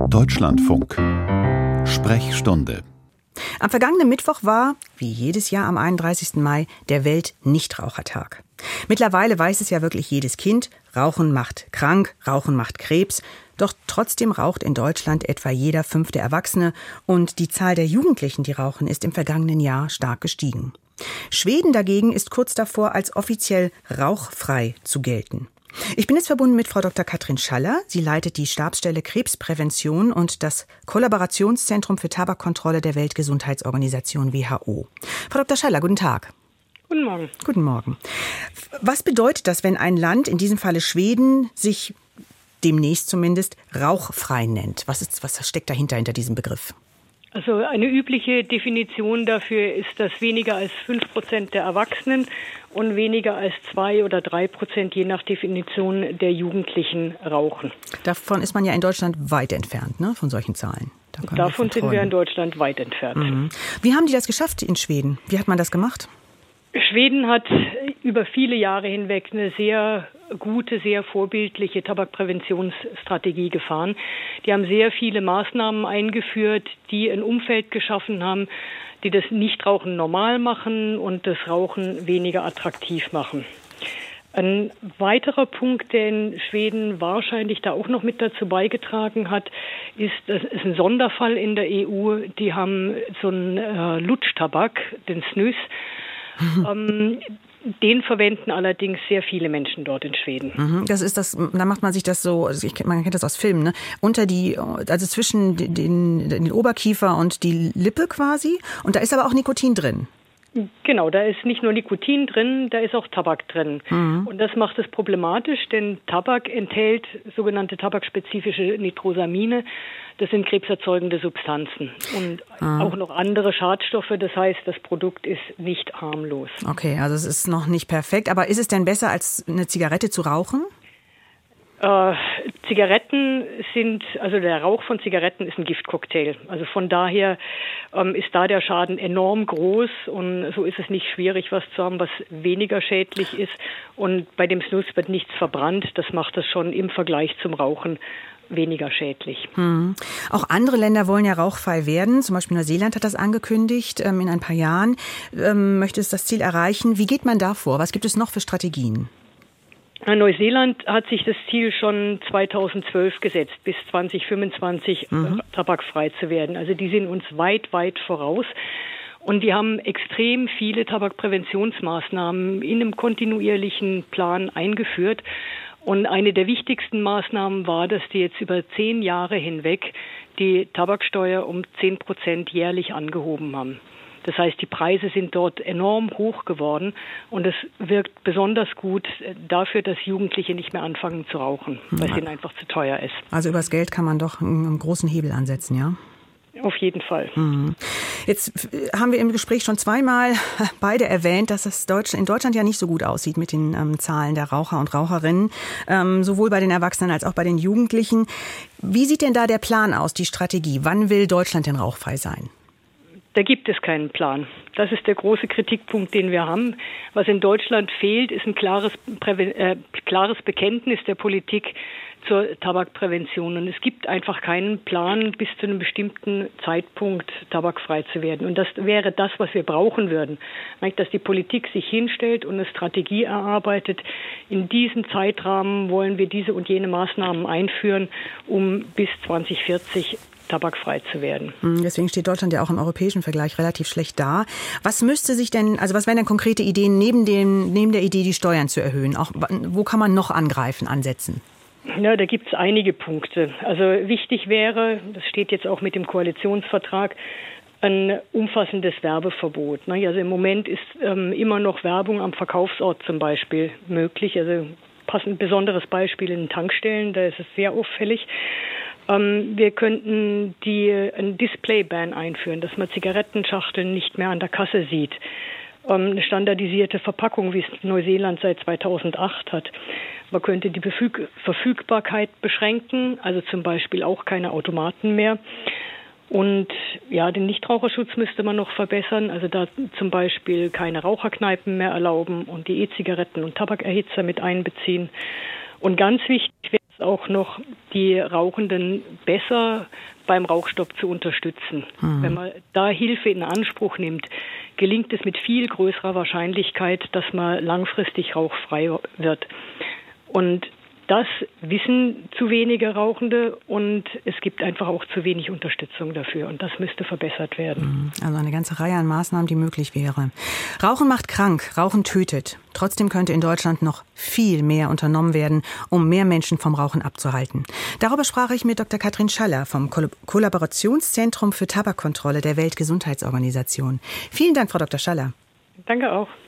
Deutschlandfunk. Sprechstunde. Am vergangenen Mittwoch war, wie jedes Jahr am 31. Mai, der Welt-Nichtrauchertag. Mittlerweile weiß es ja wirklich jedes Kind, Rauchen macht krank, Rauchen macht Krebs. Doch trotzdem raucht in Deutschland etwa jeder 5. Erwachsene und die Zahl der Jugendlichen, die rauchen, ist im vergangenen Jahr stark gestiegen. Schweden dagegen ist kurz davor, als offiziell rauchfrei zu gelten. Ich bin jetzt verbunden mit Frau Dr. Katrin Schaller. Sie leitet die Stabsstelle Krebsprävention und das Kollaborationszentrum für Tabakkontrolle der Weltgesundheitsorganisation WHO. Frau Dr. Schaller, guten Tag. Guten Morgen. Guten Morgen. Was bedeutet das, wenn ein Land, in diesem Falle Schweden, sich demnächst zumindest rauchfrei nennt? Was steckt dahinter, hinter diesem Begriff? Also eine übliche Definition dafür ist, dass weniger als 5% der Erwachsenen und weniger als 2 oder 3%, je nach Definition, der Jugendlichen rauchen. Davon ist man ja in Deutschland weit entfernt, ne, von solchen Zahlen. Davon sind wir in Deutschland weit entfernt. Mhm. Wie haben die das geschafft in Schweden? Wie hat man das gemacht? Schweden hat über viele Jahre hinweg eine sehr gute, sehr vorbildliche Tabakpräventionsstrategie gefahren. Die haben sehr viele Maßnahmen eingeführt, die ein Umfeld geschaffen haben, die das Nichtrauchen normal machen und das Rauchen weniger attraktiv machen. Ein weiterer Punkt, der in Schweden wahrscheinlich da auch noch mit dazu beigetragen hat, ist, das ist ein Sonderfall in der EU. Die haben so einen Lutschtabak, den Snus. Den verwenden allerdings sehr viele Menschen dort in Schweden. Das ist das, da macht man sich das so, man kennt das aus Filmen, ne? Also zwischen den Oberkiefer und die Lippe quasi. Und da ist aber auch Nikotin drin. Genau, da ist nicht nur Nikotin drin, da ist auch Tabak drin. Und das macht es problematisch, denn Tabak enthält sogenannte tabakspezifische Nitrosamine. Das sind krebserzeugende Substanzen und auch noch andere Schadstoffe. Das heißt, das Produkt ist nicht harmlos. Okay, also es ist noch nicht perfekt. Aber ist es denn besser, als eine Zigarette zu rauchen? Zigaretten also der Rauch von Zigaretten ist ein Giftcocktail. Also von daher ist da der Schaden enorm groß und so ist es nicht schwierig, was zu haben, was weniger schädlich ist. Und bei dem Snus wird nichts verbrannt. Das macht das schon im Vergleich zum Rauchen weniger schädlich. Auch andere Länder wollen ja rauchfrei werden. Zum Beispiel Neuseeland hat das angekündigt. In ein paar Jahren möchte es das Ziel erreichen. Wie geht man da vor? Was gibt es noch für Strategien? Neuseeland hat sich das Ziel schon 2012 gesetzt, bis 2025 tabakfrei zu werden. Also die sind uns weit, weit voraus. Und die haben extrem viele Tabakpräventionsmaßnahmen in einem kontinuierlichen Plan eingeführt. Und eine der wichtigsten Maßnahmen war, dass die jetzt über 10 Jahre hinweg die Tabaksteuer um 10% jährlich angehoben haben. Das heißt, die Preise sind dort enorm hoch geworden und es wirkt besonders gut dafür, dass Jugendliche nicht mehr anfangen zu rauchen, weil es ihnen einfach zu teuer ist. Also übers Geld kann man doch einen großen Hebel ansetzen, ja? Auf jeden Fall. Jetzt haben wir im Gespräch schon zweimal beide erwähnt, dass es in Deutschland ja nicht so gut aussieht mit den Zahlen der Raucher und Raucherinnen, sowohl bei den Erwachsenen als auch bei den Jugendlichen. Wie sieht denn da der Plan aus, die Strategie? Wann will Deutschland denn rauchfrei sein? Da gibt es keinen Plan. Das ist der große Kritikpunkt, den wir haben. Was in Deutschland fehlt, ist ein klares Bekenntnis der Politik zur Tabakprävention. Und es gibt einfach keinen Plan, bis zu einem bestimmten Zeitpunkt tabakfrei zu werden. Und das wäre das, was wir brauchen würden. Dass die Politik sich hinstellt und eine Strategie erarbeitet. In diesem Zeitrahmen wollen wir diese und jene Maßnahmen einführen, um bis 2040 tabakfrei zu werden. Deswegen steht Deutschland ja auch im europäischen Vergleich relativ schlecht da. Was wären denn konkrete Ideen neben der Idee, die Steuern zu erhöhen? Auch, wo kann man noch ansetzen? Ja, da gibt es einige Punkte. Also wichtig wäre, das steht jetzt auch mit dem Koalitionsvertrag, ein umfassendes Werbeverbot. Also im Moment ist immer noch Werbung am Verkaufsort zum Beispiel möglich. Also ein besonderes Beispiel in Tankstellen, da ist es sehr auffällig. Wir könnten ein Display-Ban einführen, dass man Zigarettenschachteln nicht mehr an der Kasse sieht. Eine standardisierte Verpackung, wie es Neuseeland seit 2008 hat. Man könnte die Verfügbarkeit beschränken, also zum Beispiel auch keine Automaten mehr. Und ja, den Nichtraucherschutz müsste man noch verbessern, also da zum Beispiel keine Raucherkneipen mehr erlauben und die E-Zigaretten und Tabakerhitzer mit einbeziehen. Und ganz wichtig wäre auch noch die Rauchenden besser beim Rauchstopp zu unterstützen. Wenn man da Hilfe in Anspruch nimmt, gelingt es mit viel größerer Wahrscheinlichkeit, dass man langfristig rauchfrei wird. Und das wissen zu wenige Rauchende und es gibt einfach auch zu wenig Unterstützung dafür. Und das müsste verbessert werden. Also eine ganze Reihe an Maßnahmen, die möglich wäre. Rauchen macht krank, Rauchen tötet. Trotzdem könnte in Deutschland noch viel mehr unternommen werden, um mehr Menschen vom Rauchen abzuhalten. Darüber sprach ich mit Dr. Katrin Schaller vom Kollaborationszentrum für Tabakkontrolle der Weltgesundheitsorganisation. Vielen Dank, Frau Dr. Schaller. Danke auch.